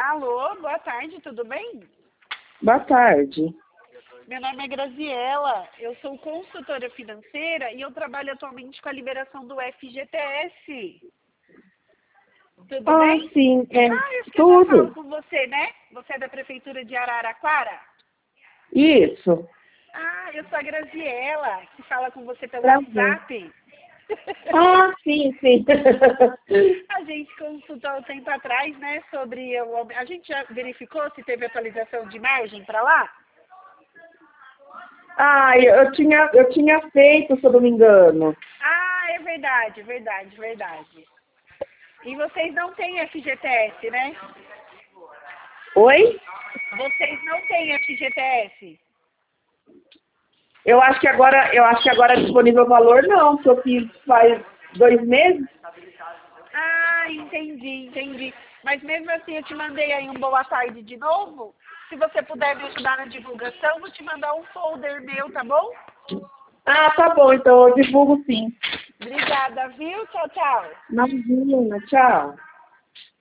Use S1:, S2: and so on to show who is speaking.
S1: Alô, boa tarde, tudo bem?
S2: Boa tarde.
S1: Meu nome é Graziela, eu sou consultora financeira e eu trabalho atualmente com a liberação do FGTS. Tudo bem?
S2: Sim,
S1: Isso que eu já falo
S2: tudo.
S1: com você, né? Você é da Prefeitura de Araraquara?
S2: Isso.
S1: Eu sou a Graziela, que fala com você pelo
S2: Prazer.
S1: WhatsApp.
S2: Sim, sim.
S1: A gente consultou um tempo atrás, né, sobre... A gente já verificou se teve atualização de margem para lá?
S2: Eu tinha feito, se eu não me engano.
S1: É verdade, verdade, verdade. E vocês não têm FGTS, né?
S2: Oi?
S1: Vocês não têm FGTS?
S2: Eu acho que agora é disponível o valor não, que eu fiz faz 2 meses.
S1: Entendi, entendi. Mas mesmo assim eu te mandei aí um boa tarde de novo. Se você puder me ajudar na divulgação, vou te mandar um folder meu, tá bom?
S2: Tá bom, então eu divulgo sim.
S1: Obrigada, viu? Tchau, tchau.
S2: Imagina, tchau.